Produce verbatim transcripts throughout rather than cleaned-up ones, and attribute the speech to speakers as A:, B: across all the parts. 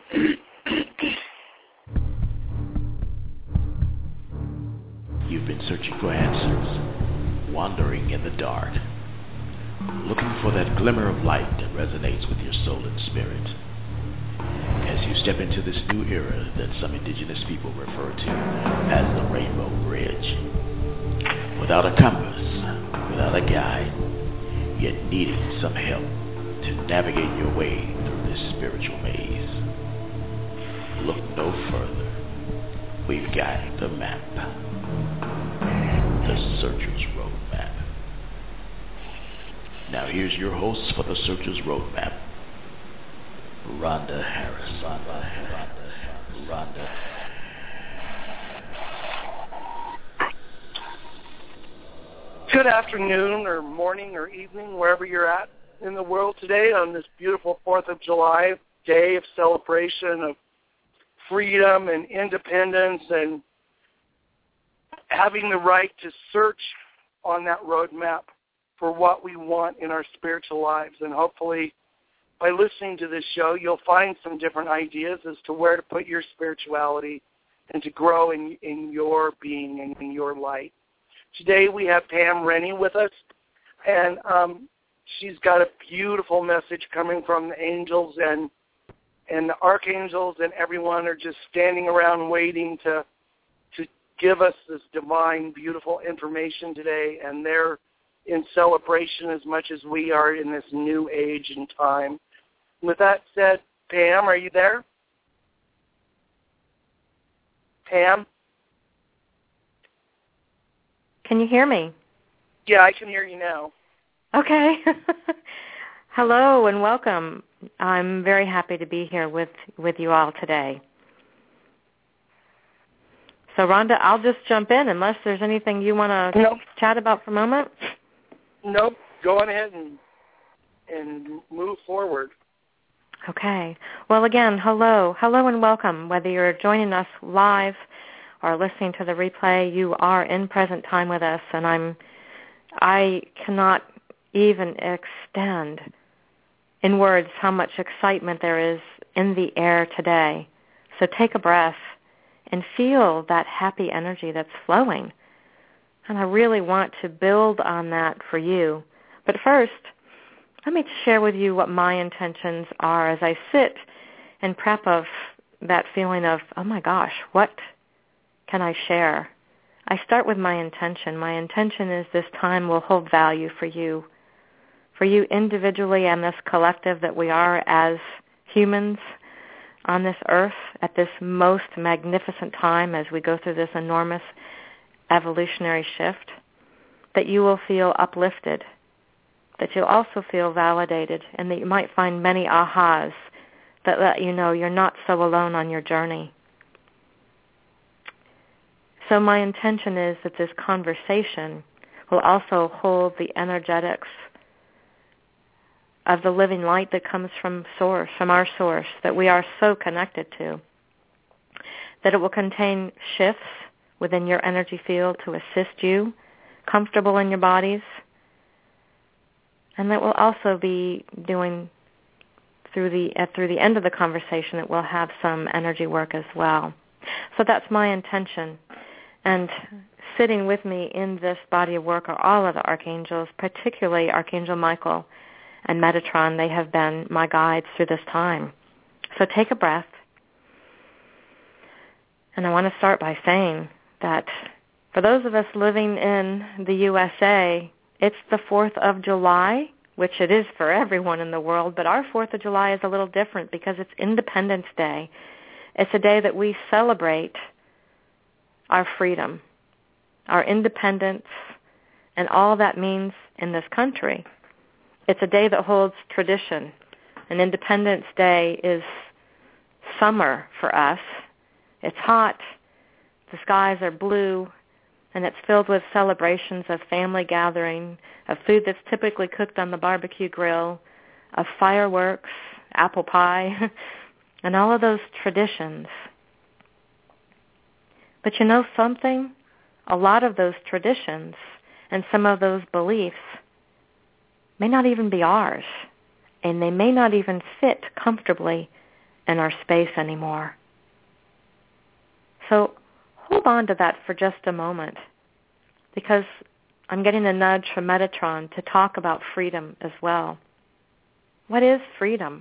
A: You've been searching for answers, wandering in the dark, looking for that glimmer of light that resonates with your soul and spirit. As you step into this new era that some indigenous people refer to as the Rainbow Bridge. Without a compass, without a guide, yet needing some help to navigate your way through this spiritual maze. Look no further. We've got the map. The Searcher's Roadmap. Now here's your host for the Searcher's Roadmap, Rhonda Harris. Rhonda, Rhonda, Rhonda.
B: Good afternoon or morning or evening, wherever you're at in the world today on this beautiful fourth of July day of celebration of freedom and independence and having the right to search on that roadmap for what we want in our spiritual lives. And hopefully by listening to this show, you'll find some different ideas as to where to put your spirituality and to grow in, in your being and in your light. Today we have Pam Rennie with us, and um, she's got a beautiful message coming from the angels, and and the archangels and everyone are just standing around waiting to to give us this divine, beautiful information today, and they're in celebration as much as we are in this new age and time. With that said, Pam, are you there? Pam?
C: Can you hear me?
B: Yeah, I can hear you now.
C: Okay. Hello and welcome. I'm very happy to be here with, with you all today. So, Rhonda, I'll just jump in unless there's anything you want to
B: nope.
C: chat about for a moment.
B: Nope. Go on ahead and and move forward.
C: Okay. Well, again, hello. Hello and welcome. Whether you're joining us live or listening to the replay, you are in present time with us, and I'm, I cannot even extend in words how much excitement there is in the air today. So take a breath and feel that happy energy that's flowing. And I really want to build on that for you. But first, let me share with you what my intentions are as I sit and prep of that feeling of, oh my gosh, what can I share? I start with my intention. My intention is this time will hold value for you, for you individually and this collective that we are as humans on this earth at this most magnificent time as we go through this enormous evolutionary shift, that you will feel uplifted, that you'll also feel validated, and that you might find many ahas that let you know you're not so alone on your journey. So my intention is that this conversation will also hold the energetics of the living light that comes from source, from our source, that we are so connected to, that it will contain shifts within your energy field to assist you, comfortable in your bodies, and that will also be doing through the uh, through the end of the conversation, it will have some energy work as well. So that's my intention. And sitting with me in this body of work are all of the archangels, particularly Archangel Michael and Metatron. They have been my guides through this time. So take a breath. And I want to start by saying that for those of us living in the U S A, it's the fourth of July, which it is for everyone in the world, but our fourth of July is a little different because it's Independence Day. It's a day that we celebrate our freedom, our independence, and all that means in this country. It's a day that holds tradition. And Independence Day is summer for us. It's hot, the skies are blue, and it's filled with celebrations of family gathering, of food that's typically cooked on the barbecue grill, of fireworks, apple pie, and all of those traditions. But you know something? A lot of those traditions and some of those beliefs may not even be ours, and they may not even fit comfortably in our space anymore. So hold on to that for just a moment, because I'm getting a nudge from Metatron to talk about freedom as well. What is freedom?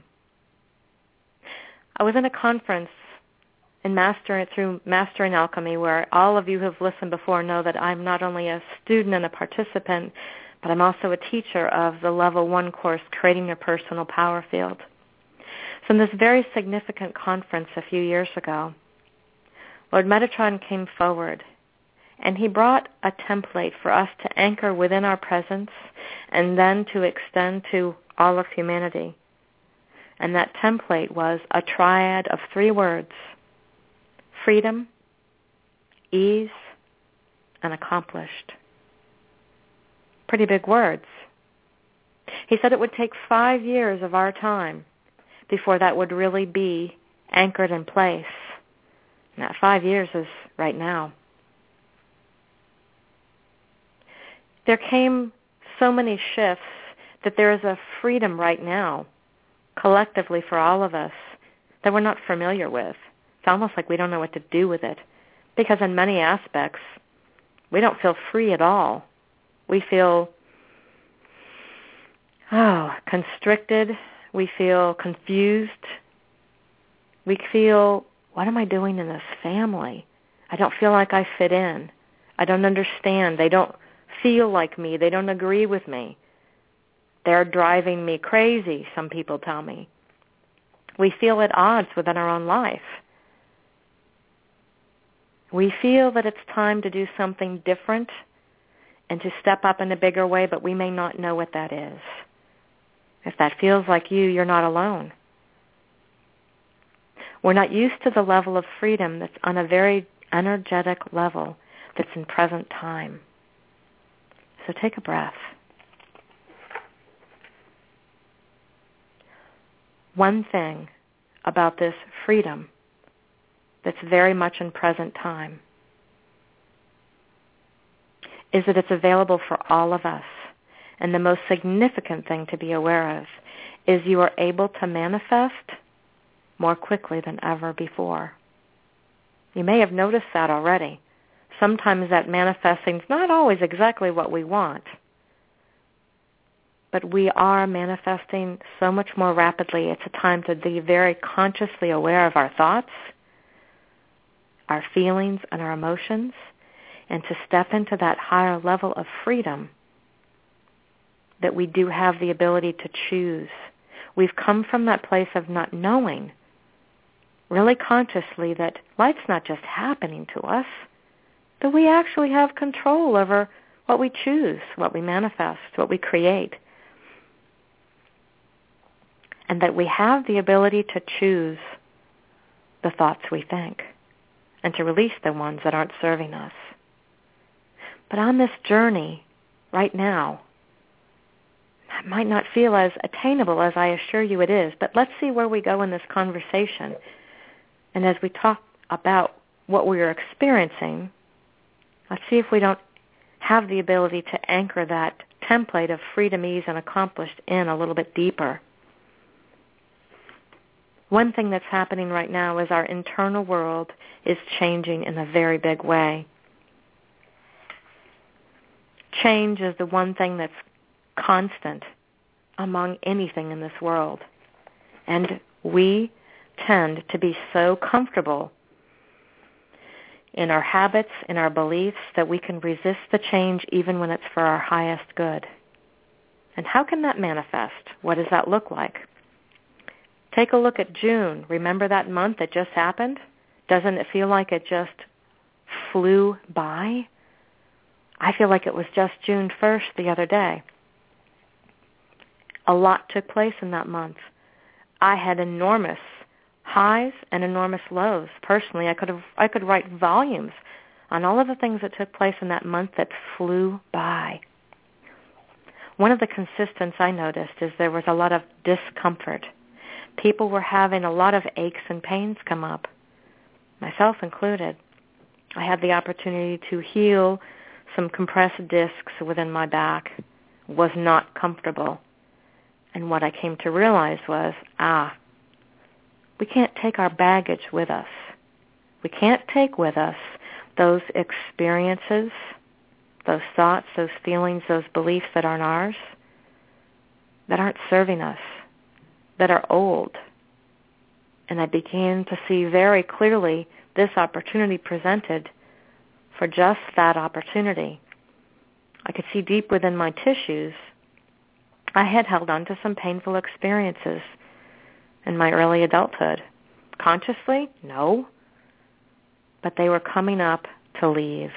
C: I was in a conference in Mastering, through Mastering Alchemy, where all of you who have listened before know that I'm not only a student and a participant, but I'm also a teacher of the Level one course, Creating Your Personal Power Field. So in this very significant conference a few years ago, Lord Metatron came forward, and he brought a template for us to anchor within our presence and then to extend to all of humanity. And that template was a triad of three words: freedom, ease, and accomplished. Pretty big words. He said it would take five years of our time before that would really be anchored in place. And that five years is right now. There came so many shifts that there is a freedom right now, collectively for all of us, that we're not familiar with. It's almost like we don't know what to do with it, because in many aspects, we don't feel free at all. We feel, oh, constricted. We feel confused. We feel, what am I doing in this family? I don't feel like I fit in. I don't understand. They don't feel like me. They don't agree with me. They're driving me crazy, some people tell me. We feel at odds within our own life. We feel that it's time to do something different and to step up in a bigger way, but we may not know what that is. If that feels like you, you're not alone. We're not used to the level of freedom that's on a very energetic level that's in present time. So take a breath. One thing about this freedom that's very much in present time is that it's available for all of us. And the most significant thing to be aware of is you are able to manifest more quickly than ever before. You may have noticed that already. Sometimes that manifesting is not always exactly what we want, but we are manifesting so much more rapidly. It's a time to be very consciously aware of our thoughts, our feelings, and our emotions, and to step into that higher level of freedom that we do have the ability to choose. We've come from that place of not knowing, really consciously, that life's not just happening to us, that we actually have control over what we choose, what we manifest, what we create. And that we have the ability to choose the thoughts we think and to release the ones that aren't serving us. But on this journey, right now, it might not feel as attainable as I assure you it is, but let's see where we go in this conversation. And as we talk about what we are experiencing, let's see if we don't have the ability to anchor that template of freedom, ease, and accomplished in a little bit deeper. One thing that's happening right now is our internal world is changing in a very big way. Change is the one thing that's constant among anything in this world. And we tend to be so comfortable in our habits, in our beliefs, that we can resist the change even when it's for our highest good. And how can that manifest? What does that look like? Take a look at June. Remember that month that just happened? Doesn't it feel like it just flew by? I feel like it was just June first the other day. A lot took place in that month. I had enormous highs and enormous lows. Personally, I could have I could write volumes on all of the things that took place in that month that flew by. One of the consistents I noticed is there was a lot of discomfort. People were having a lot of aches and pains come up, myself included. I had the opportunity to heal some compressed discs within my back. Was not comfortable. And what I came to realize was, ah, We can't take our baggage with us. We can't take with us those experiences, those thoughts, those feelings, those beliefs that aren't ours, that aren't serving us, that are old. And I began to see very clearly this opportunity presented for just that opportunity. I could see deep within my tissues. I had held on to some painful experiences in my early adulthood. Consciously? No. But they were coming up to leave.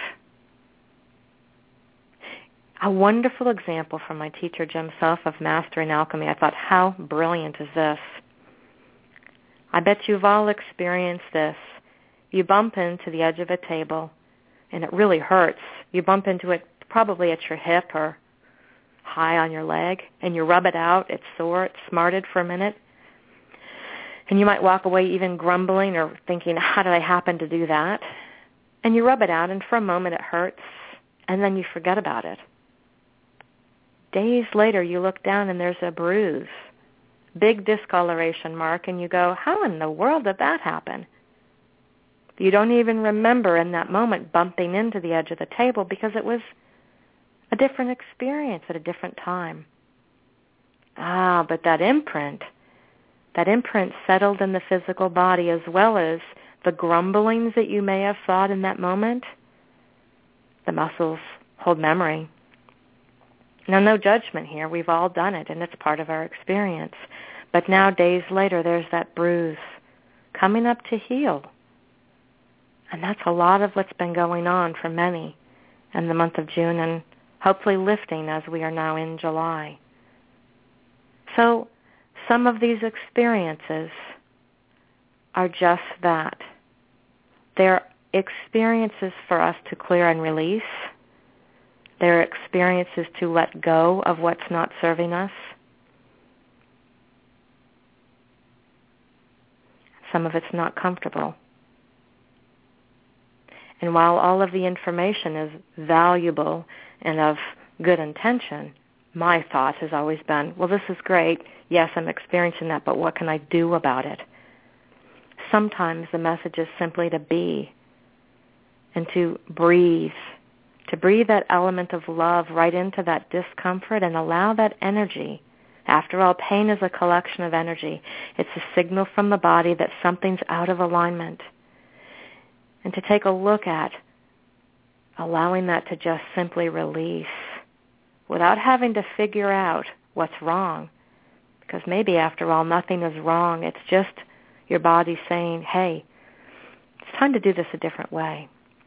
C: A wonderful example from my teacher, Jim Self, of Mastering Alchemy. I thought, how brilliant is this? I bet you've all experienced this. You bump into the edge of a table, and it really hurts. You bump into it probably at your hip or high on your leg, and you rub it out. It's sore. It's smarted for a minute. And you might walk away even grumbling or thinking, how did I happen to do that? And you rub it out, and for a moment it hurts, and then you forget about it. Days later, you look down, and there's a bruise, big discoloration mark, and you go, how in the world did that happen? You don't even remember in that moment bumping into the edge of the table because it was a different experience at a different time. Ah, but that imprint, that imprint settled in the physical body as well as the grumblings that you may have thought in that moment. The muscles hold memory. Now, no judgment here. We've all done it, and it's part of our experience. But now, days later, there's that bruise coming up to heal. And that's a lot of what's been going on for many in the month of June, and hopefully lifting as we are now in July. So some of these experiences are just that. They're experiences for us to clear and release. They're experiences to let go of what's not serving us. Some of it's not comfortable. And while all of the information is valuable and of good intention, my thought has always been, well, this is great. Yes, I'm experiencing that, but what can I do about it? Sometimes the message is simply to be and to breathe, to breathe that element of love right into that discomfort and allow that energy. After all, pain is a collection of energy. It's a signal from the body that something's out of alignment. And to take a look at allowing that to just simply release without having to figure out what's wrong. Because maybe, after all, nothing is wrong. It's just your body saying, hey, it's time to do this a different way.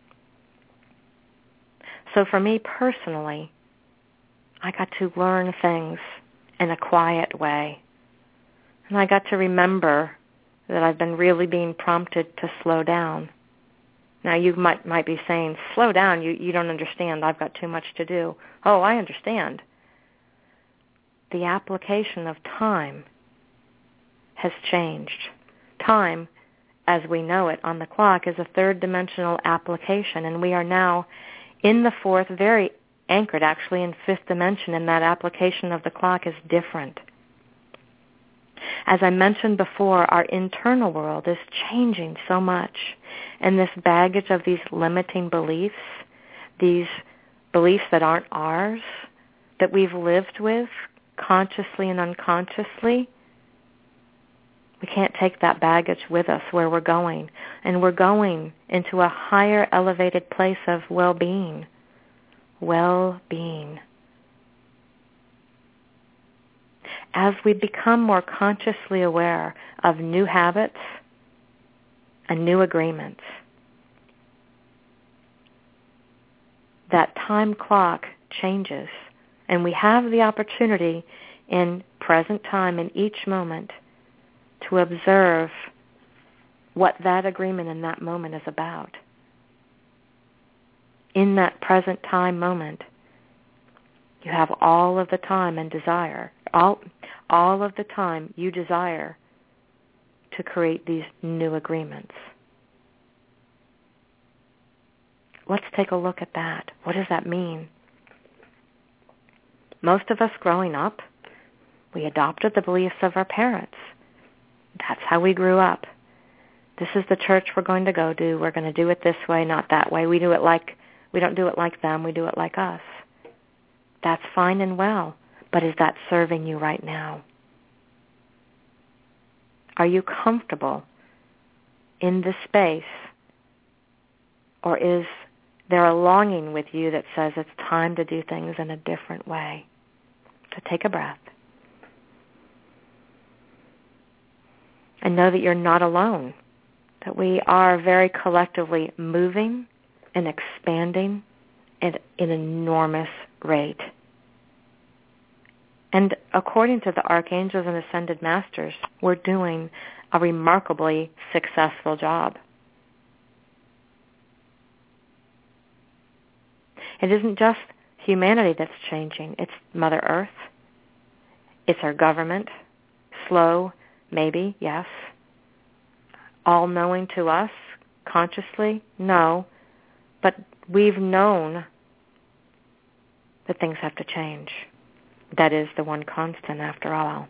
C: So for me personally, I got to learn things in a quiet way. And I got to remember that I've been really being prompted to slow down. Now, you might might be saying, slow down, you, you don't understand, I've got too much to do. Oh, I understand. The application of time has changed. Time, as we know it on the clock, is a third-dimensional application, and we are now in the fourth, very anchored actually in fifth dimension, and that application of the clock is different. As I mentioned before, our internal world is changing so much, and this baggage of these limiting beliefs, these beliefs that aren't ours, that we've lived with consciously and unconsciously, we can't take that baggage with us where we're going. And we're going into a higher elevated place of well-being. Well-being. As we become more consciously aware of new habits and new agreements, that time clock changes, and we have the opportunity in present time, in each moment, to observe what that agreement in that moment is about. In that present time moment, you have all of the time and desire, all, all of the time you desire to create these new agreements. Let's take a look at that. What does that mean? Most of us growing up, we adopted the beliefs of our parents. That's how we grew up. This is the church we're going to go to. We're going to do it this way, not that way. We do it like, we don't do it like them. We do it like us. That's fine and well, but is that serving you right now? Are you comfortable in this space, or is there a longing with you that says it's time to do things in a different way? So take a breath. And know that you're not alone, that we are very collectively moving and expanding at an enormous rate. And according to the archangels and ascended masters, we're doing a remarkably successful job. It isn't just humanity that's changing. It's Mother Earth. It's our government. Slow, maybe, yes. All-knowing to us, consciously, no. But we've known that things have to change. That is the one constant after all.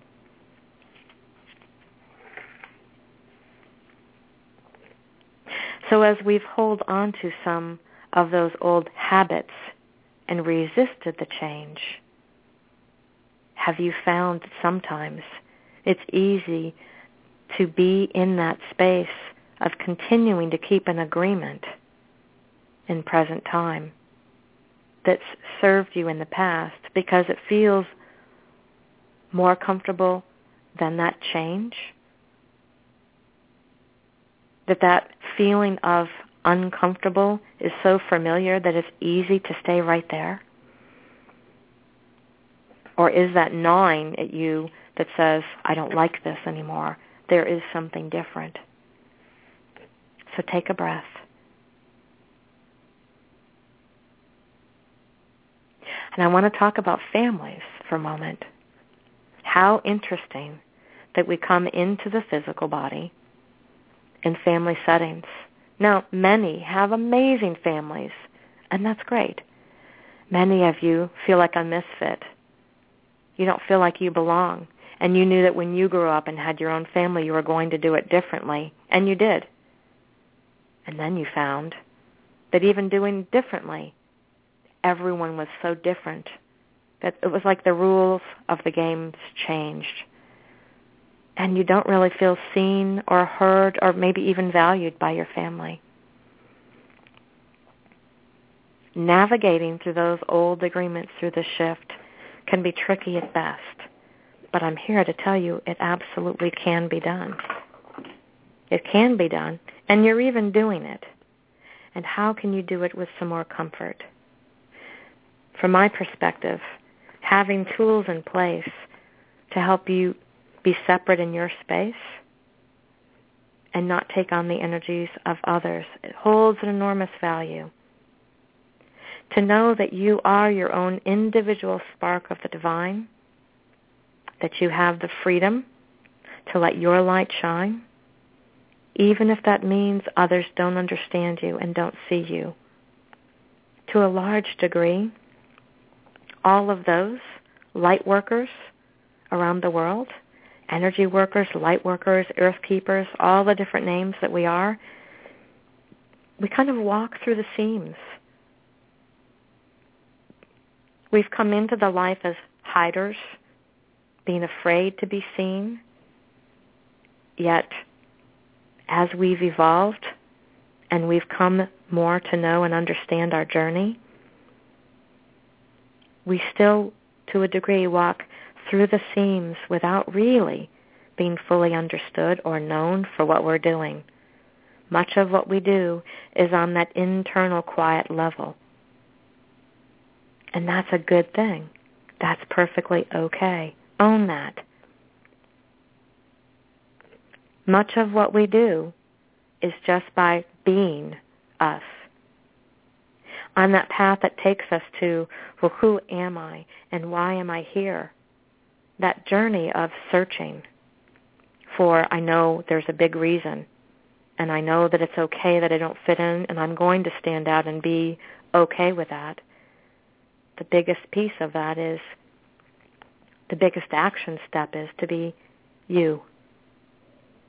C: So as we've held on to some of those old habits and resisted the change, have you found that sometimes it's easy to be in that space of continuing to keep an agreement in present time that's served you in the past because it feels more comfortable than that change? That that feeling of uncomfortable is so familiar that it's easy to stay right there? Or is that gnawing at you that says, I don't like this anymore? There is something different. So take a breath. And I want to talk about families for a moment. How interesting that we come into the physical body in family settings. Now, many have amazing families, and that's great. Many of you feel like a misfit. You don't feel like you belong. And you knew that when you grew up and had your own family, you were going to do it differently. And you did. And then you found that even doing differently, everyone was so different that it was like the rules of the games changed. And you don't really feel seen or heard or maybe even valued by your family. Navigating through those old agreements through the shift can be tricky at best. But I'm here to tell you it absolutely can be done. It can be done, and you're even doing it. And how can you do it with some more comfort? From my perspective, having tools in place to help you be separate in your space and not take on the energies of others, it holds an enormous value. To know that you are your own individual spark of the divine, that you have the freedom to let your light shine, even if that means others don't understand you and don't see you. To a large degree, all of those light workers around the world, energy workers, light workers, earth keepers, all the different names that we are, we kind of walk through the seams. We've come into the life as hiders, being afraid to be seen. Yet, as we've evolved and we've come more to know and understand our journey, we still, to a degree, walk through the seams without really being fully understood or known for what we're doing. Much of what we do is on that internal quiet level. And that's a good thing. That's perfectly okay. Own that. Much of what we do is just by being us. On that path that takes us to, well, who am I and why am I here? That journey of searching for, I know there's a big reason, and I know that it's okay that I don't fit in, and I'm going to stand out and be okay with that. The biggest piece of that is, the biggest action step is to be you.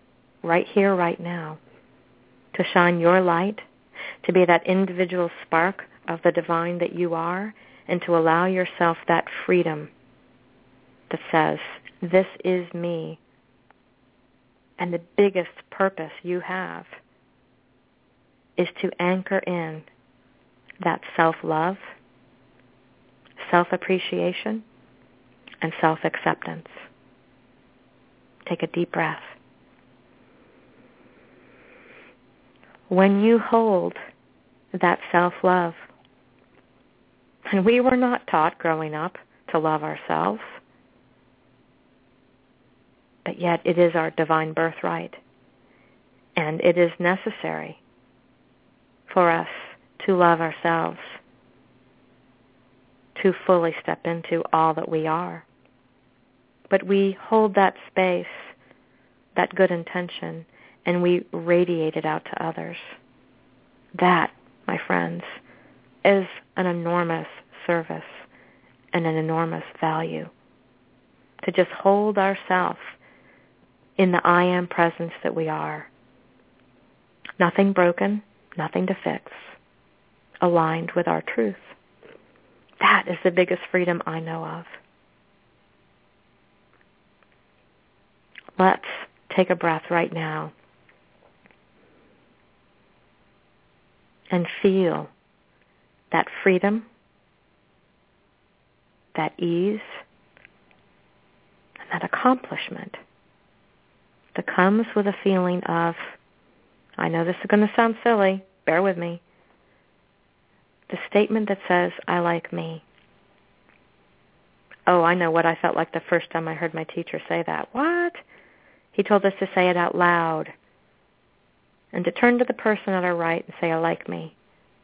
C: right here, right now, to shine your light, to be that individual spark of the divine that you are, and to allow yourself that freedom that says, this is me. And the biggest purpose you have is to anchor in that self-love, self-appreciation, and self-acceptance. Take a deep breath. When you hold that self-love, and we were not taught growing up to love ourselves, but yet it is our divine birthright, and it is necessary for us to love ourselves, to fully step into all that we are. But we hold that space, that good intention, and we radiate it out to others. That, my friends, is an enormous service and an enormous value. To just hold ourselves in the I am presence that we are. Nothing broken, nothing to fix, aligned with our truth. That is the biggest freedom I know of. Let's take a breath right now and feel that freedom, that ease, and that accomplishment that comes with a feeling of, I know this is going to sound silly, bear with me, the statement that says, I like me. Oh, I know what I felt like the first time I heard my teacher say that. What? He told us to say it out loud and to turn to the person at our right and say, I like me.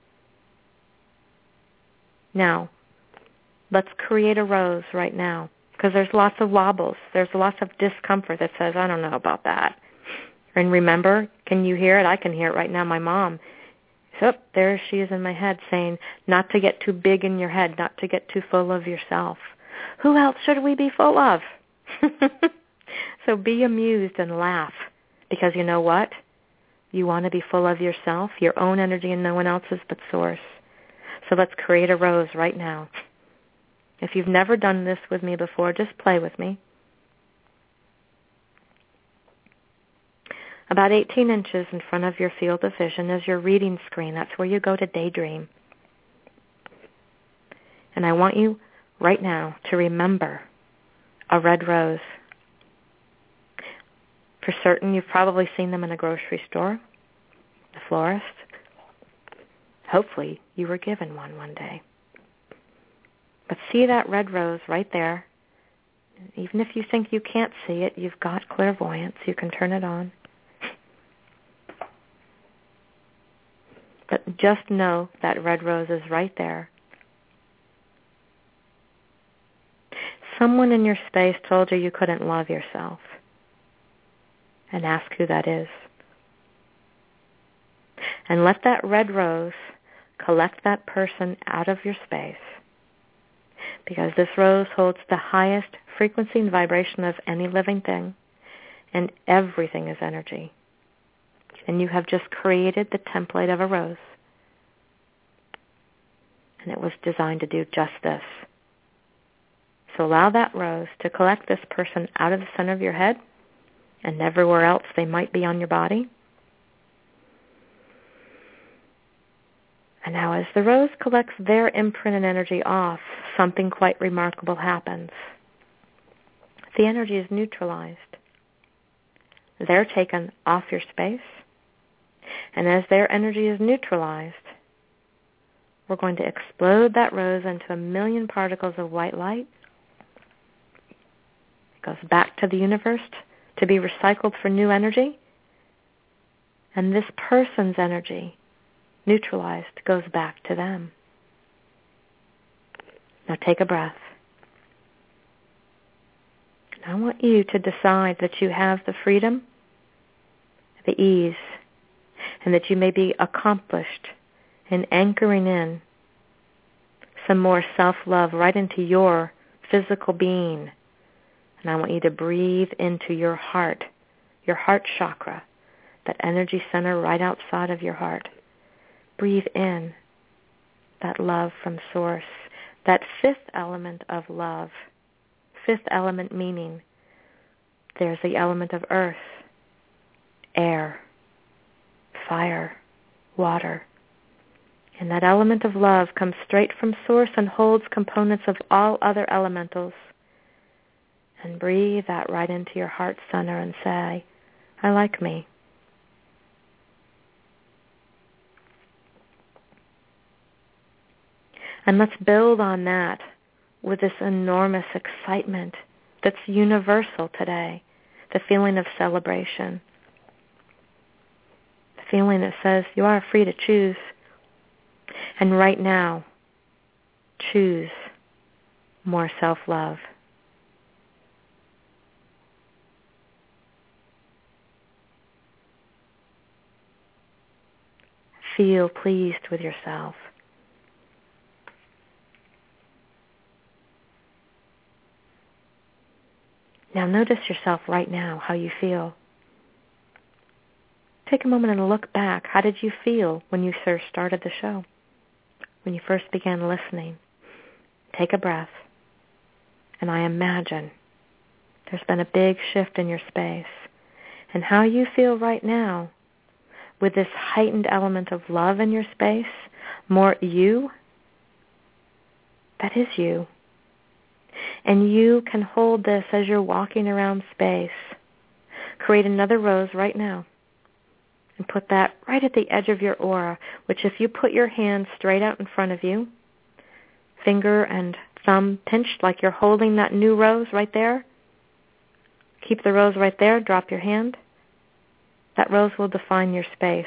C: Now, let's create a rose right now, because there's lots of wobbles. There's lots of discomfort that says, I don't know about that. And remember, can you hear it? I can hear it right now. My mom, so there she is in my head saying, not to get too big in your head, not to get too full of yourself. Who else should we be full of? So be amused and laugh, because you know what? You want to be full of yourself, your own energy, and no one else's but Source. So let's create a rose right now. If you've never done this with me before, just play with me. About eighteen inches in front of your field of vision is your reading screen. That's where you go to daydream. And I want you right now to remember a red rose. For certain, you've probably seen them in a grocery store, a florist. Hopefully, you were given one one day. But see that red rose right there. Even if you think you can't see it, you've got clairvoyance. You can turn it on. But just know that red rose is right there. Someone in your space told you you couldn't love yourself. And ask who that is. And let that red rose collect that person out of your space. Because this rose holds the highest frequency and vibration of any living thing. And everything is energy. And you have just created the template of a rose. And it was designed to do just this. So allow that rose to collect this person out of the center of your head and everywhere else they might be on your body. And now as the rose collects their imprint and energy off, something quite remarkable happens. The energy is neutralized. They're taken off your space. And as their energy is neutralized, we're going to explode that rose into a million particles of white light. It goes back to the universe to be recycled for new energy. And this person's energy, neutralized, goes back to them. Now take a breath. And I want you to decide that you have the freedom, the ease, and that you may be accomplished in anchoring in some more self-love right into your physical being. And I want you to breathe into your heart, your heart chakra, that energy center right outside of your heart. Breathe in that love from Source, that fifth element of love. Fifth element meaning there's the element of earth, air, fire, water. And that element of love comes straight from Source and holds components of all other elementals. And breathe that right into your heart center and say, I like me. And let's build on that with this enormous excitement that's universal today, the feeling of celebration, the feeling that says you are free to choose. And right now, choose more self-love. Feel pleased with yourself. Now notice yourself right now, how you feel. Take a moment and look back. How did you feel when you first started the show? When you first began listening? Take a breath. And I imagine there's been a big shift in your space. And how you feel right now with this heightened element of love in your space, more you, that is you. And you can hold this as you're walking around space. Create another rose right now. And put that right at the edge of your aura, which if you put your hand straight out in front of you, finger and thumb pinched like you're holding that new rose right there, keep the rose right there, drop your hand. That rose will define your space.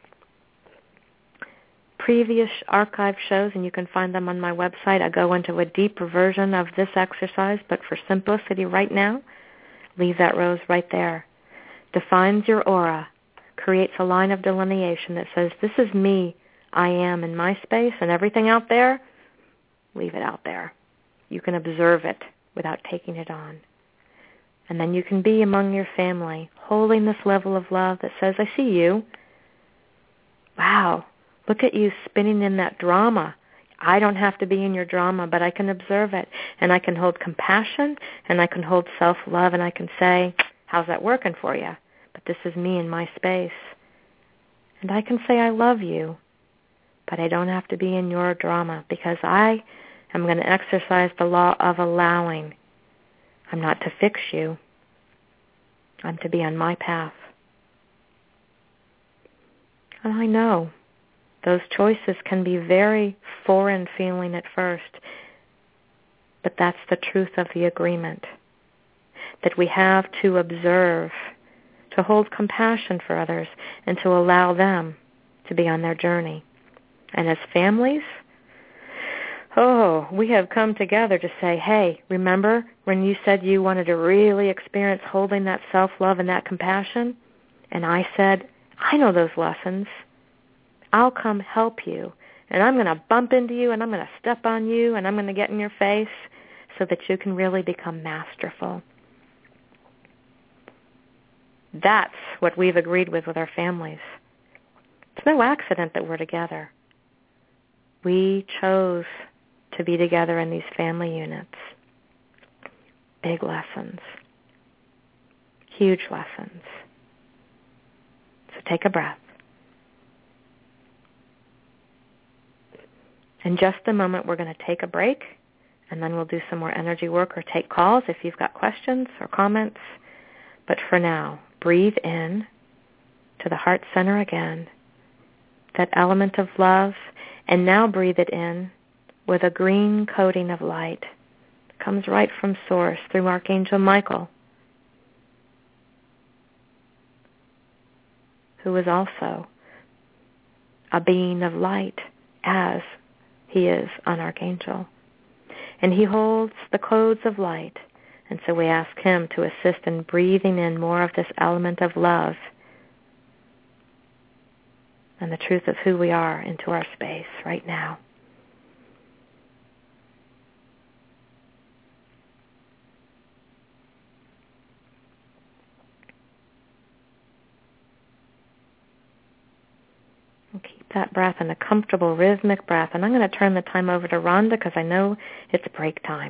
C: Previous archive shows, and you can find them on my website. I go into a deeper version of this exercise, but for simplicity right now, leave that rose right there. Defines your aura, creates a line of delineation that says, this is me, I am in my space, and everything out there, leave it out there. You can observe it without taking it on. And then you can be among your family, holding this level of love that says, I see you. Wow. Look at you spinning in that drama. I don't have to be in your drama, but I can observe it. And I can hold compassion, and I can hold self-love, and I can say, how's that working for you? But this is me in my space. And I can say, I love you, but I don't have to be in your drama because I am going to exercise the law of allowing. I'm not to fix you. I'm to be on my path. And I know those choices can be very foreign feeling at first, but that's the truth of the agreement, that we have to observe, to hold compassion for others, and to allow them to be on their journey. And as families, oh, we have come together to say, hey, remember when you said you wanted to really experience holding that self-love and that compassion? And I said, I know those lessons. I'll come help you, and I'm going to bump into you, and I'm going to step on you, and I'm going to get in your face so that you can really become masterful. That's what we've agreed with with our families. It's no accident that we're together. We chose to be together in these family units. Big lessons. Huge lessons. So take a breath. In just a moment, we're going to take a break, and then we'll do some more energy work or take calls if you've got questions or comments. But for now, breathe in to the heart center again, that element of love, and now breathe it in with a green coating of light. It comes right from Source through Archangel Michael, who is also a being of light as he is an archangel. And he holds the codes of light. And so we ask him to assist in breathing in more of this element of love and the truth of who we are into our space right now. Keep that breath in a comfortable, rhythmic breath. And I'm going to turn the time over to Rhonda because I know it's break time.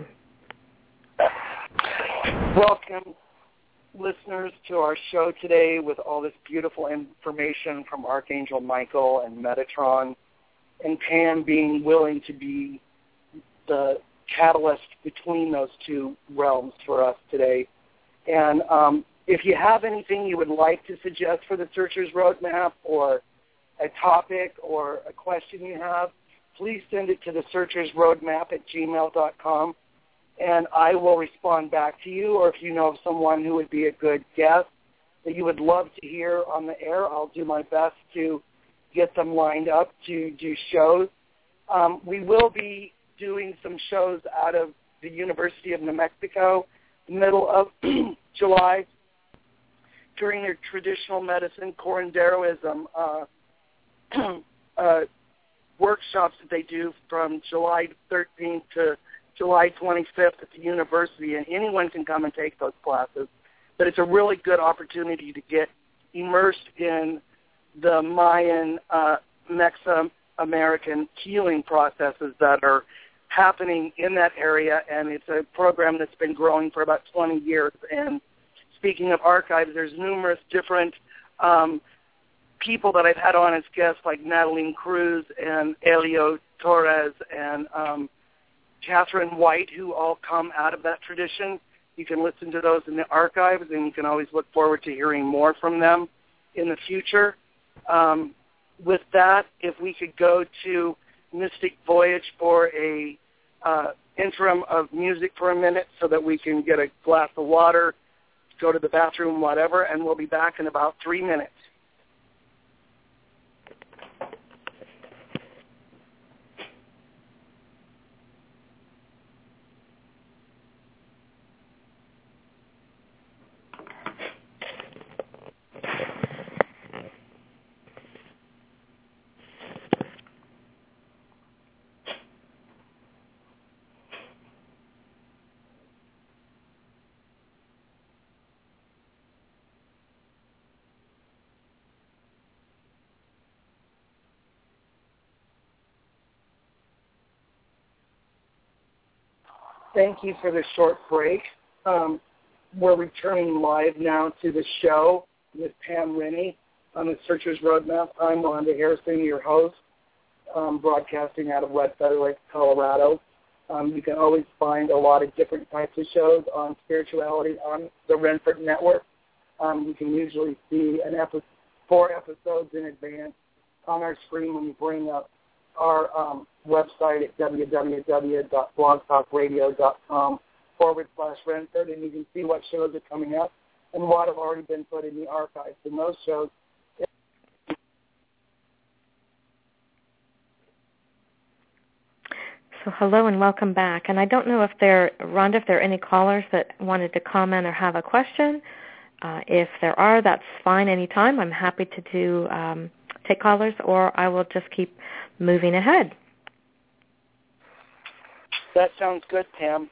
B: Welcome, listeners, to our show today with all this beautiful information from Archangel Michael and Metatron, and Pam being willing to be the catalyst between those two realms for us today. And um, if you have anything you would like to suggest for the Searcher's Roadmap, or a topic or a question you have, please send it to the Searcher's Roadmap at gmail dot com, and I will respond back to you. Or if you know of someone who would be a good guest that you would love to hear on the air, I'll do my best to get them lined up to do shows. Um, we will be doing some shows out of the University of New Mexico, middle of July, during their traditional medicine, curanderoism, uh, uh, workshops that they do from July thirteenth to July twenty-fifth at the university, and anyone can come and take those classes. But it's a really good opportunity to get immersed in the Mayan, uh, Mesoamerican healing processes that are happening in that area, and it's a program that's been growing for about twenty years. And speaking of archives, there's numerous different um, people that I've had on as guests, like Natalie Cruz and Elio Torres and um, Catherine White, who all come out of that tradition. You can listen to those in the archives, and you can always look forward to hearing more from them in the future. Um, with that, if we could go to Mystic Voyage for a uh, interim of music for a minute so that we can get a glass of water, go to the bathroom, whatever, and we'll be back in about three minutes. Thank you for the short break. Um, we're returning live now to the show with Pam Rennie on the Searcher's Roadmap. I'm Rhonda Harrison, your host, um, broadcasting out of Red Feather Lake, Colorado. Um, you can always find a lot of different types of shows on spirituality on the Renford Network. Um, you can usually see an epi- four episodes in advance on our screen when you bring up our um, website at www.blogtalkradio.com forward slash Renford, and you can see what shows are coming up and what have already been put in the archives. And those shows.
C: So hello and welcome back. And I don't know if there, Rhonda, if there are any callers that wanted to comment or have a question. Uh, if there are, that's fine anytime. I'm happy to do um, take callers, or I will just keep moving ahead.
B: That sounds good, Pam.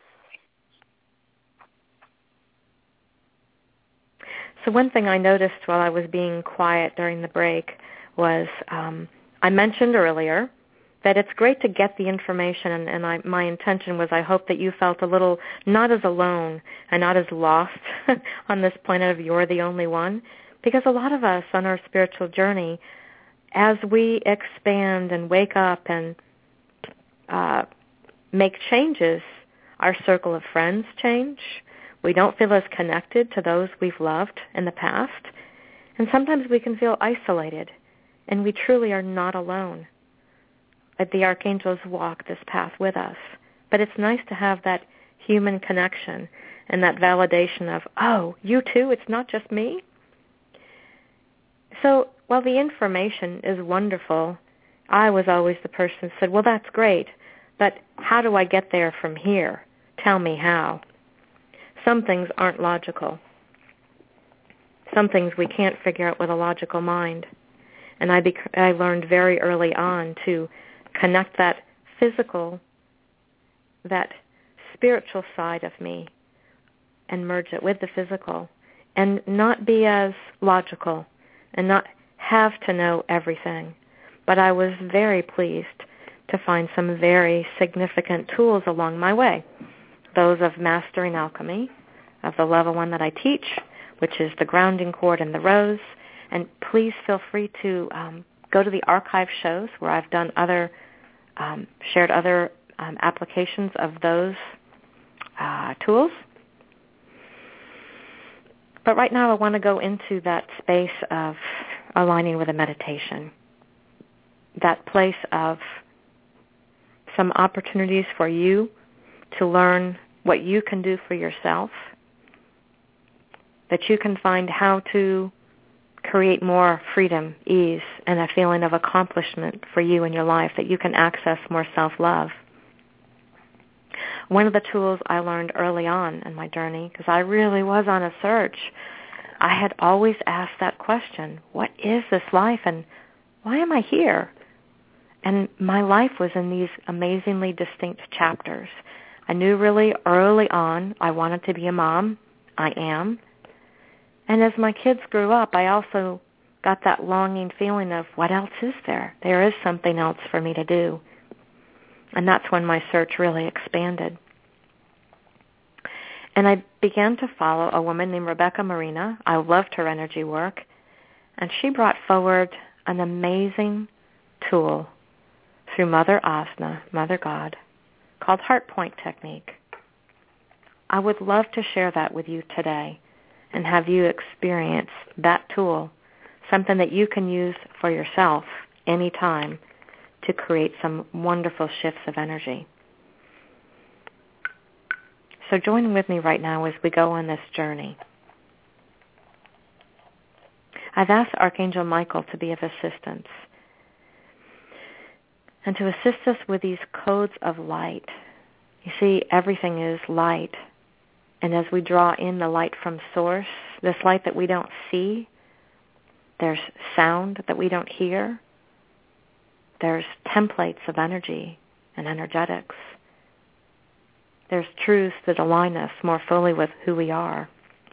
C: So one thing I noticed while I was being quiet during the break was um, I mentioned earlier that it's great to get the information, and, and I, my intention was I hope that you felt a little not as alone and not as lost on this planet of you're the only one, because a lot of us on our spiritual journey, as we expand and wake up and uh, make changes, our circle of friends change. We don't feel as connected to those we've loved in the past. And sometimes we can feel isolated, and we truly are not alone. The archangels walk this path with us. But it's nice to have that human connection and that validation of, oh, you too, it's not just me. So while the information is wonderful, I was always the person who said, well, that's great, but how do I get there from here? Tell me how. Some things aren't logical. Some things we can't figure out with a logical mind. And I, bec- I learned very early on to connect that physical, that spiritual side of me and merge it with the physical and not be as logical and not have to know everything, but I was very pleased to find some very significant tools along my way. Those of Mastering Alchemy, of the level one that I teach, which is the grounding cord and the rose. And please feel free to um, go to the archive shows where I've done other, um, shared other um, applications of those uh, tools. But right now I want to go into that space of aligning with a meditation, that place of some opportunities for you to learn what you can do for yourself, that you can find how to create more freedom, ease, and a feeling of accomplishment for you in your life, that you can access more self-love. One of the tools I learned early on in my journey, because I really was on a search, I had always asked that question, what is this life and why am I here? And my life was in these amazingly distinct chapters. I knew really early on I wanted to be a mom. I am. And as my kids grew up, I also got that longing feeling of what else is there? There is something else for me to do. And that's when my search really expanded. And I began to follow a woman named Rebecca Marina. I loved her energy work. And she brought forward an amazing tool through Mother Asna, Mother God, called Heart Point Technique. I would love to share that with you today and have you experience that tool, something that you can use for yourself anytime to create some wonderful shifts of energy. So join with me right now as we go on this journey. I've asked Archangel Michael to be of assistance and to assist us with these codes of light. You see, everything is light. And as we draw in the light from source, this light that we don't see, there's sound that we don't hear, there's templates of energy and energetics. There's truths that align us more fully with who we are.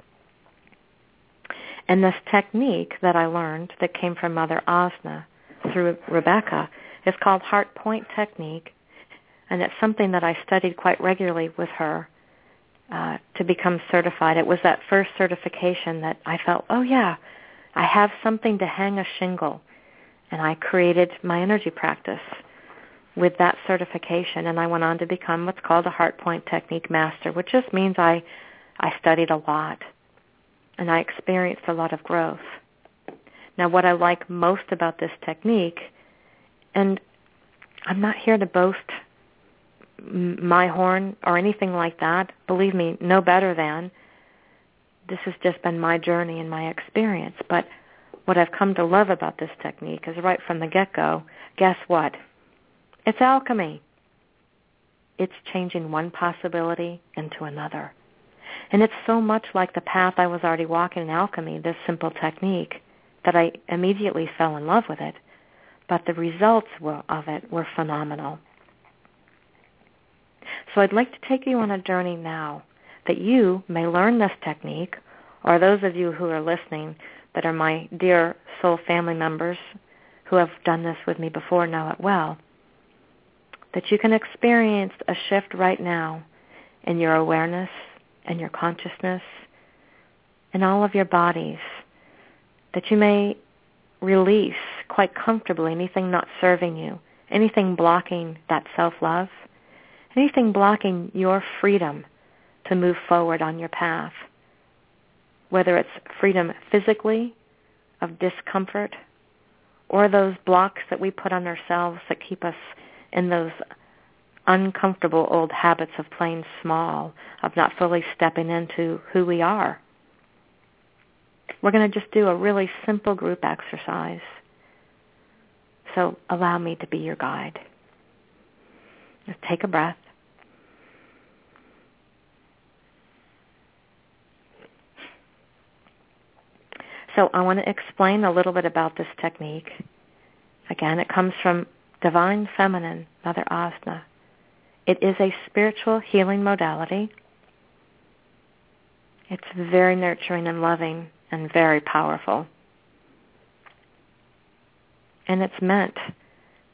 C: And this technique that I learned that came from Mother Asna through Rebecca is called Heart Point Technique, and it's something that I studied quite regularly with her uh, to become certified. It was that first certification that I felt, oh yeah, I have something to hang a shingle, and I created my energy practice with that certification, and I went on to become what's called a Heart Point Technique Master, which just means I, I studied a lot, and I experienced a lot of growth. Now, what I like most about this technique, and I'm not here to boast my horn or anything like that. Believe me, no better than. This has just been my journey and my experience. But what I've come to love about this technique is right from the get-go, guess what? It's alchemy. It's changing one possibility into another. And it's so much like the path I was already walking in alchemy, this simple technique, that I immediately fell in love with it. But the results were, of it were phenomenal. So I'd like to take you on a journey now that you may learn this technique, or those of you who are listening that are my dear soul family members who have done this with me before know it well, that you can experience a shift right now in your awareness and your consciousness in all of your bodies, that you may release quite comfortably anything not serving you, anything blocking that self-love, anything blocking your freedom to move forward on your path, whether it's freedom physically of discomfort or those blocks that we put on ourselves that keep us in those uncomfortable old habits of playing small, of not fully stepping into who we are. We're going to just do a really simple group exercise. So allow me to be your guide. Just take a breath. So I want to explain a little bit about this technique. Again, it comes from Divine Feminine, Mother Asna. It is a spiritual healing modality. It's very nurturing and loving and very powerful. And it's meant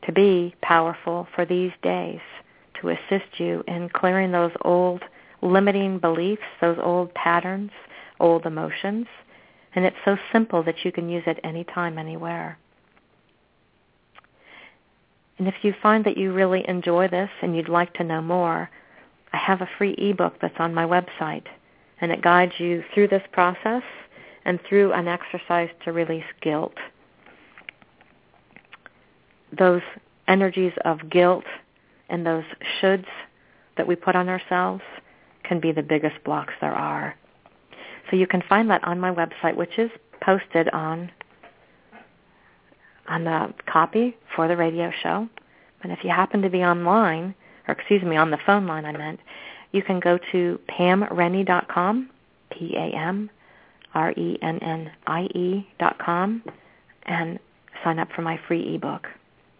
C: to be powerful for these days, to assist you in clearing those old limiting beliefs, those old patterns, old emotions. And it's so simple that you can use it anytime, anywhere. And if you find that you really enjoy this and you'd like to know more, I have a free ebook that's on my website, and it guides you through this process and through an exercise to release guilt. Those energies of guilt and those shoulds that we put on ourselves can be the biggest blocks there are. So you can find that on my website, which is posted on on the copy for the radio show. And if you happen to be online, or excuse me, on the phone line I meant, you can go to pam rennie dot com, P A M R E N N I E dot com, and sign up for my free ebook.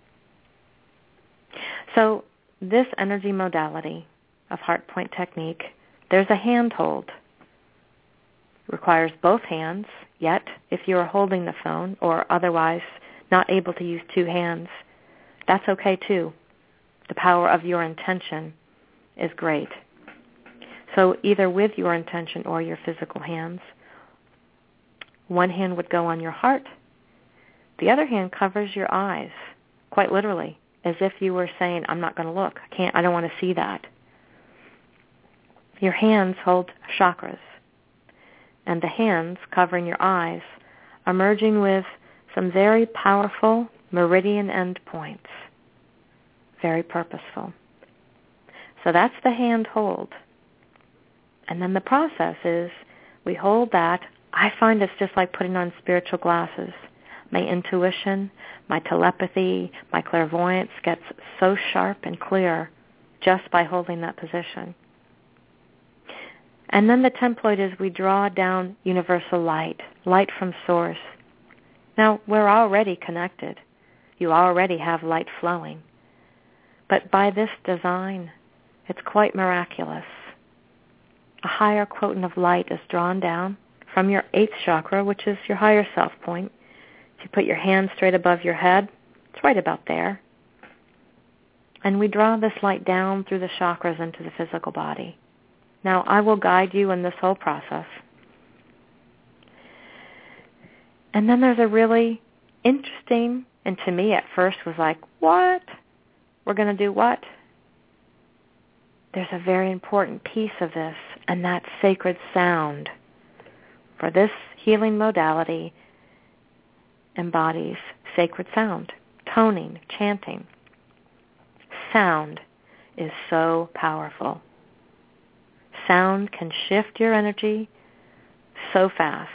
C: So this energy modality of heart point technique, there's a handhold. It requires both hands, yet if you're holding the phone or otherwise not able to use two hands, that's okay too. The power of your intention is great. So either with your intention or your physical hands, one hand would go on your heart. The other hand covers your eyes, quite literally, as if you were saying, I'm not going to look. I can't, I don't want to see that. Your hands hold chakras, and the hands covering your eyes are merging with some very powerful meridian end points. Very purposeful. So that's the hand hold. And then the process is we hold that. I find it's just like putting on spiritual glasses. My intuition, my telepathy, my clairvoyance gets so sharp and clear just by holding that position. And then the template is we draw down universal light, light from source. Now, we're already connected. You already have light flowing. But by this design, it's quite miraculous. A higher quotient of light is drawn down from your eighth chakra, which is your higher self point. If you put your hand straight above your head, it's right about there. And we draw this light down through the chakras into the physical body. Now, I will guide you in this whole process. And then there's a really interesting, and to me at first was like, what? We're going to do what? There's a very important piece of this, and that's sacred sound. For this healing modality embodies sacred sound, toning, chanting. Sound is so powerful. Sound can shift your energy so fast.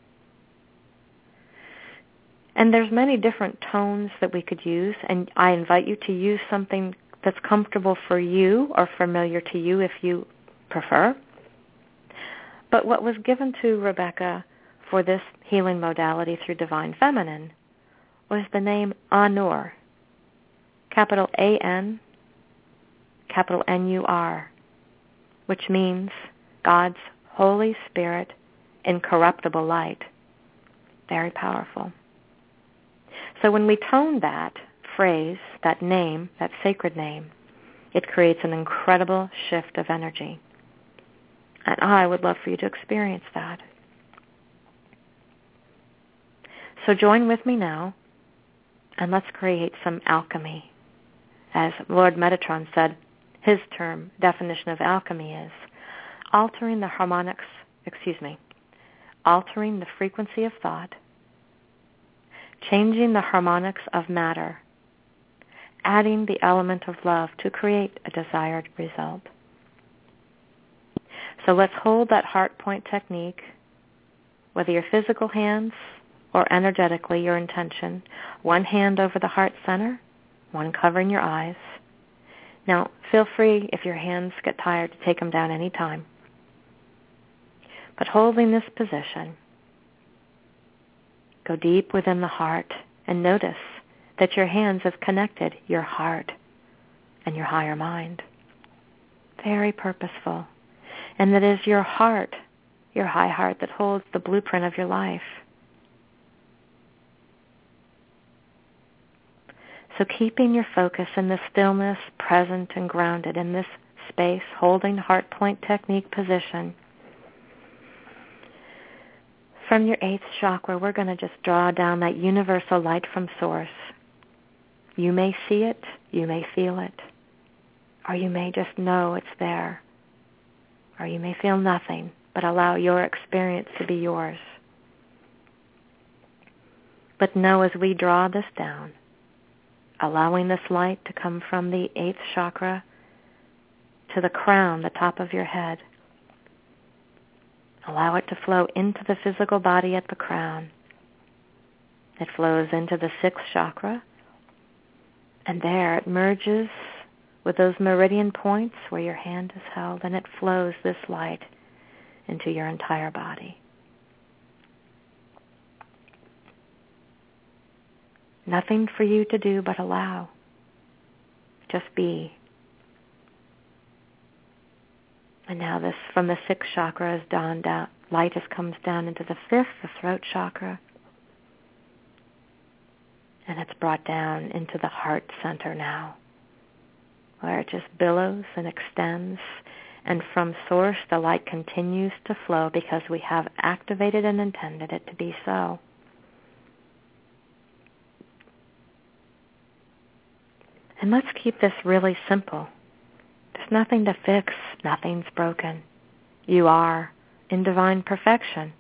C: And there's many different tones that we could use, and I invite you to use something that's comfortable for you or familiar to you if you prefer. But what was given to Rebecca for this healing modality through Divine Feminine was the name Anur, capital A N, capital N U R, which means God's Holy Spirit, incorruptible light. Very powerful. So when we tone that phrase, that name, that sacred name, it creates an incredible shift of energy. And I would love for you to experience that. So join with me now, and let's create some alchemy. As Lord Metatron said, his term, definition of alchemy is altering the harmonics, excuse me, altering the frequency of thought, changing the harmonics of matter, adding the element of love to create a desired result. So let's hold that heart point technique, whether your physical hands or energetically your intention, one hand over the heart center, one covering your eyes. Now, feel free, if your hands get tired, to take them down any time. But holding this position, go deep within the heart and notice that your hands have connected your heart and your higher mind. Very purposeful. And that is your heart, your high heart, that holds the blueprint of your life. So keeping your focus in the stillness, present and grounded in this space, holding heart point technique position. From your eighth chakra, we're going to just draw down that universal light from Source. You may see it, you may feel it, or you may just know it's there, or you may feel nothing, but allow your experience to be yours. But know as we draw this down, allowing this light to come from the eighth chakra to the crown, the top of your head. Allow it to flow into the physical body at the crown. It flows into the sixth chakra, and there it merges with those meridian points where your hand is held, and it flows this light into your entire body. Nothing for you to do but allow. Just be. And now this, from the sixth chakra, is dawned out. Light has comes down into the fifth, the throat chakra. And it's brought down into the heart center now, where it just billows and extends. And from Source, the light continues to flow because we have activated and intended it to be so. And let's keep this really simple. There's nothing to fix. Nothing's broken. You are in divine perfection.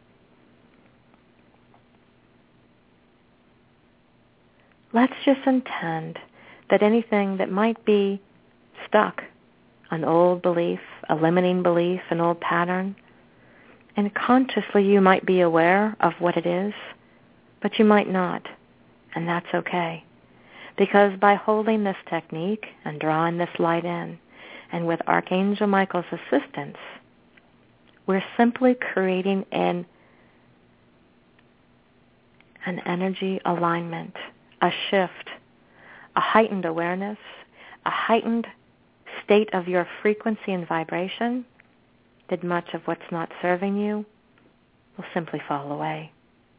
C: Let's just intend that anything that might be stuck, an old belief, a limiting belief, an old pattern, and consciously you might be aware of what it is, but you might not, and that's okay. Because by holding this technique and drawing this light in, and with Archangel Michael's assistance, we're simply creating an, an energy alignment, a shift, a heightened awareness, a heightened state of your frequency and vibration, that much of what's not serving you will simply fall away.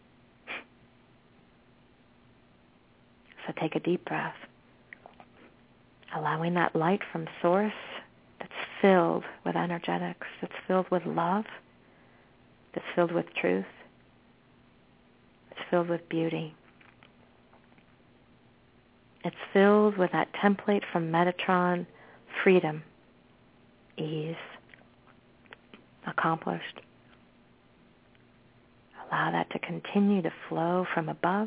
C: So take a deep breath, allowing that light from Source that's filled with energetics, that's filled with love, that's filled with truth, it's filled with beauty. It's filled with that template from Metatron, freedom, ease, accomplished. Allow that to continue to flow from above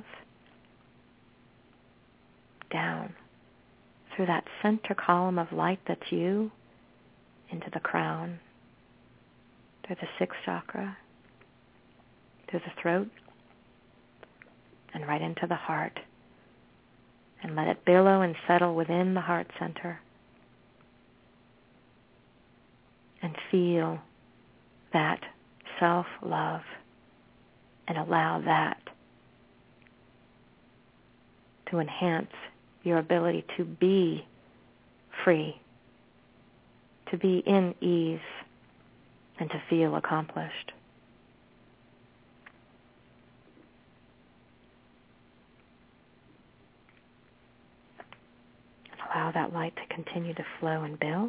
C: down through that center column of light that's you into the crown, through the sixth chakra, through the throat, and right into the heart. And let it billow and settle within the heart center. And feel that self-love and allow that to enhance your ability to be free, to be in ease, and to feel accomplished. Allow that light to continue to flow and build.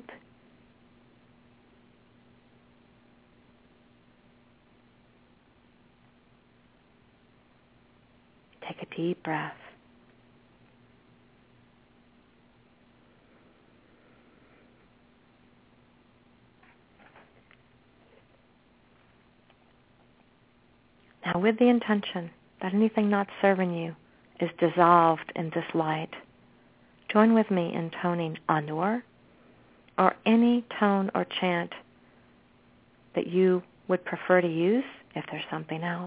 C: Take a deep breath. Now, with the intention that anything not serving you is dissolved in this light, join with me in toning Anur, or any tone or chant that you would prefer to use if there's something else.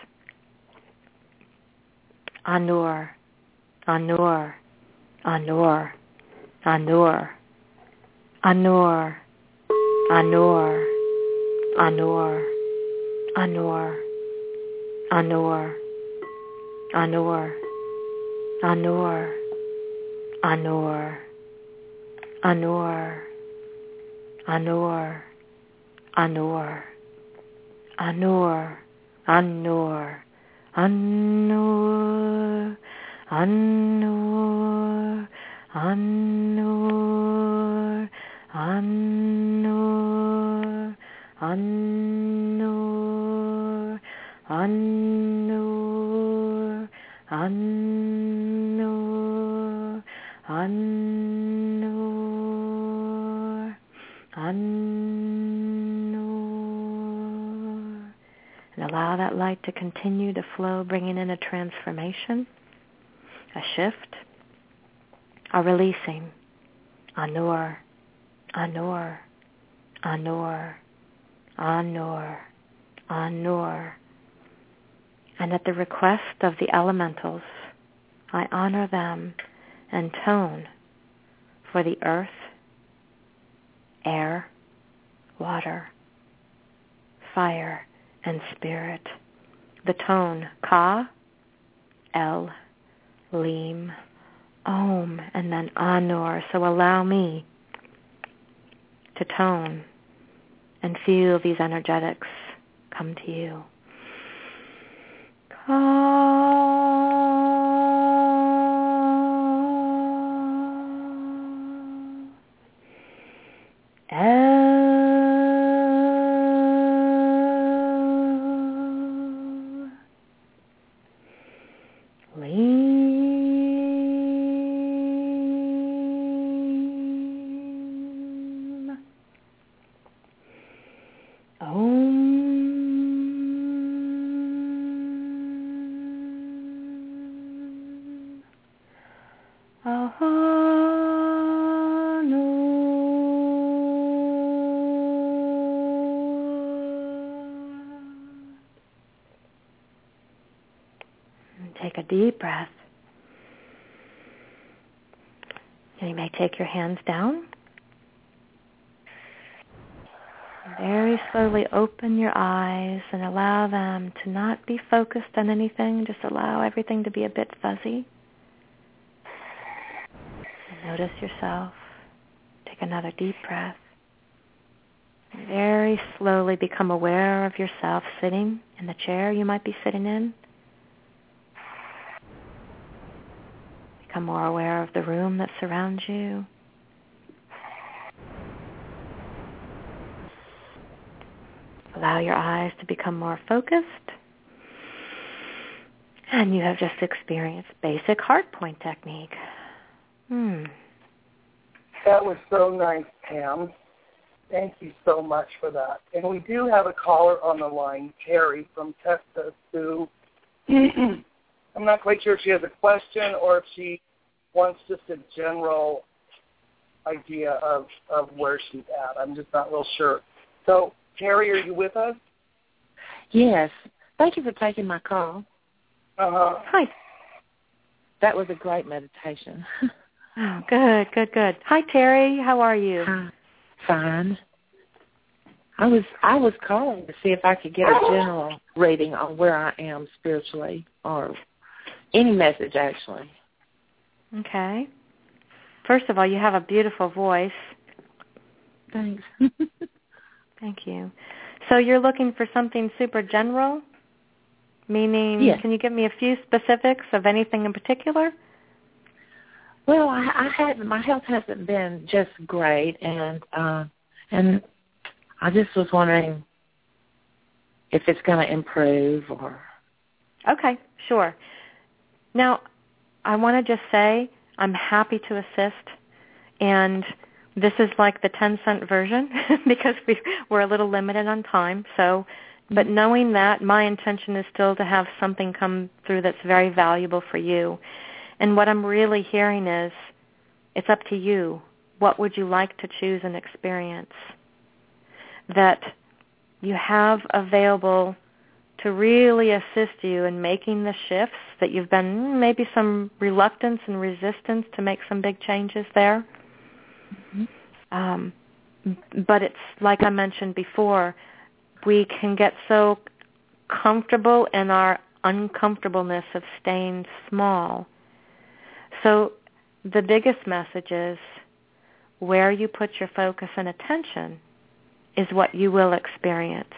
C: Anur, Anur, Anur, Anur, Anur, Anur, Anur, Anur, Anur, Anur, Anur, Anur, Anur, Anur, Anur, Anur, Anur, Anur, Anur, An-Nur, An-Nur, An-Nur, An-Nur, An-Nur, An-Nur, An-Nur. And allow that light to continue to flow, bringing in a transformation, a shift, a releasing. An-Nur, An-Nur, An-Nur, An-Nur, An-Nur. And at the request of the elementals, I honor them and tone for the earth, air, water, fire, and spirit. The tone Ka, El, Lim, Om, and then An-Nur. So allow me to tone and feel these energetics come to you. Ka, El, Lim, Om, take a deep breath. And you may take your hands down. Very slowly open your eyes and allow them to not be focused on anything. Just allow everything to be a bit fuzzy. And notice yourself. Take another deep breath. And very slowly become aware of yourself sitting in the chair you might be sitting in. Become more aware of the room that surrounds you. Allow your eyes to become more focused. And you have just experienced basic heart point technique. Hmm.
B: That was so nice, Pam. Thank you so much for that. And we do have a caller on the line, Terry from Texas, who I'm not quite sure if she has a question or if she wants just a general idea of, of where she's at. I'm just not real sure. So, Terry, are you with us?
D: Yes. Thank you for taking my call.
B: Uh-huh.
C: Hi.
D: That was a great meditation.
C: Oh, good, good, good. Hi, Terry. How are you?
D: Hi. Fine. I was I was calling to see if I could get a general reading on where I am spiritually, or any message, actually.
C: Okay. First of all, you have a beautiful voice.
D: Thanks.
C: Thank you. So you're looking for something super general? Meaning,
D: yes.
C: Can you give me a few specifics of anything in particular?
D: Well, I, I haven't. My health hasn't been just great, and uh, and I just was wondering if it's going to improve or.
C: Okay, sure. Now, I want to just say I'm happy to assist, and this is like the ten cent version because we, we're a little limited on time. So, but knowing that, my intention is still to have something come through that's very valuable for you. And what I'm really hearing is, it's up to you. What would you like to choose and experience that you have available to really assist you in making the shifts that you've been, maybe some reluctance and resistance to make some big changes there? Mm-hmm. Um, but it's like I mentioned before, we can get so comfortable in our uncomfortableness of staying small. So the biggest message is where you put your focus and attention is what you will experience.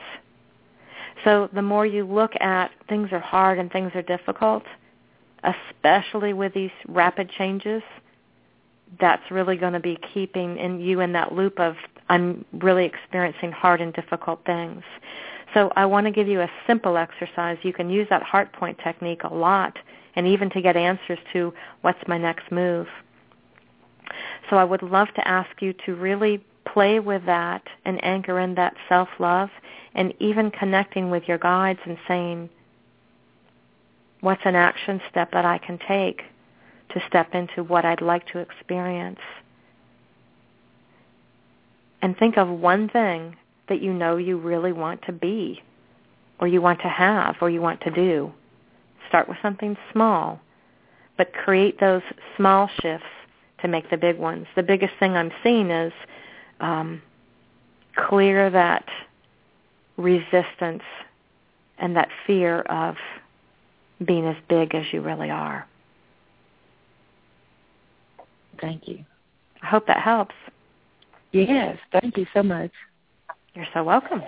C: So the more you look at things are hard and things are difficult, especially with these rapid changes, that's really going to be keeping in you in that loop of, I'm really experiencing hard and difficult things. So I want to give you a simple exercise. You can use that heart point technique a lot, and even to get answers to what's my next move. So I would love to ask you to really play with that and anchor in that self-love, and even connecting with your guides and saying, what's an action step that I can take to step into what I'd like to experience? And think of one thing that you know you really want to be, or you want to have, or you want to do. Start with something small, but create those small shifts to make the big ones. The biggest thing I'm seeing is um, clear that resistance and that fear of being as big as you really are.
D: Thank you.
C: I hope that helps.
D: Yes, thank you so much.
C: You're so welcome.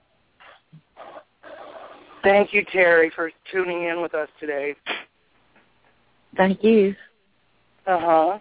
B: Thank you, Terry, for tuning in with us today.
D: Thank you.
B: Uh-huh.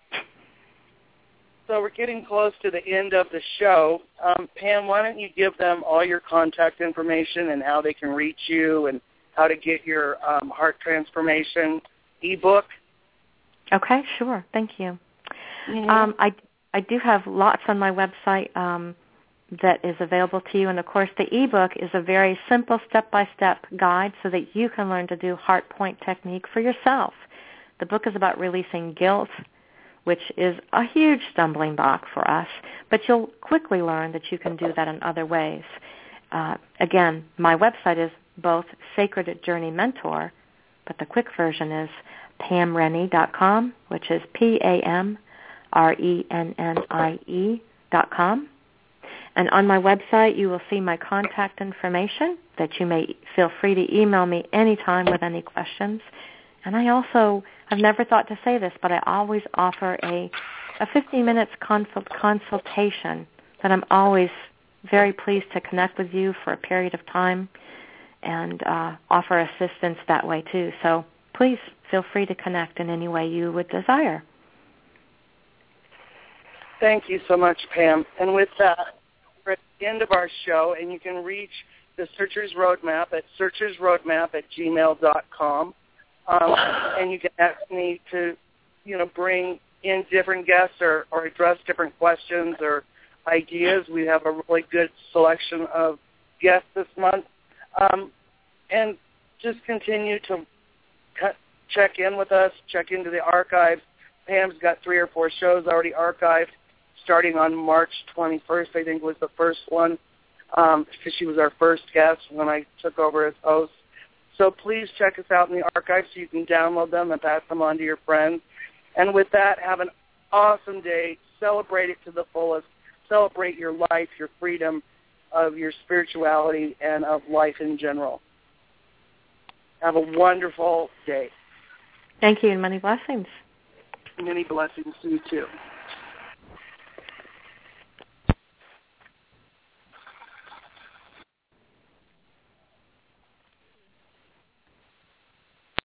B: So we're getting close to the end of the show. Um, Pam, why don't you give them all your contact information and how they can reach you and how to get your um, heart transformation ebook?
C: Okay, sure. Thank you.
B: Mm-hmm.
C: Um, I, I do have lots on my website um, that is available to you. And, of course, the ebook is a very simple step-by-step guide so that you can learn to do heart point technique for yourself. The book is about releasing guilt, which is a huge stumbling block for us, but you'll quickly learn that you can do that in other ways. Uh, again, my website is both Sacred Journey Mentor, but the quick version is pam rennie dot com, which is P A M R E N N I E dot com. And on my website, you will see my contact information that you may feel free to email me anytime with any questions. And I also, I've never thought to say this, but I always offer a, a fifteen minutes consult, consultation that I'm always very pleased to connect with you for a period of time and uh, offer assistance that way too. So please feel free to connect in any way you would desire.
B: Thank you so much, Pam. And with that, we're at the end of our show, and you can reach the Searcher's Roadmap at searchers roadmap at gmail dot com. Um, and you can ask me to, you know, bring in different guests or, or address different questions or ideas. We have a really good selection of guests this month. Um, and just continue to cut, check in with us, check into the archives. Pam's got three or four shows already archived, starting on March twenty-first, I think was the first one, um, because she was our first guest when I took over as host. So please check us out in the archives so you can download them and pass them on to your friends. And with that, have an awesome day. Celebrate it to the fullest. Celebrate your life, your freedom of your spirituality, and of life in general. Have a wonderful day.
C: Thank you, and many blessings.
B: Many blessings to you, too.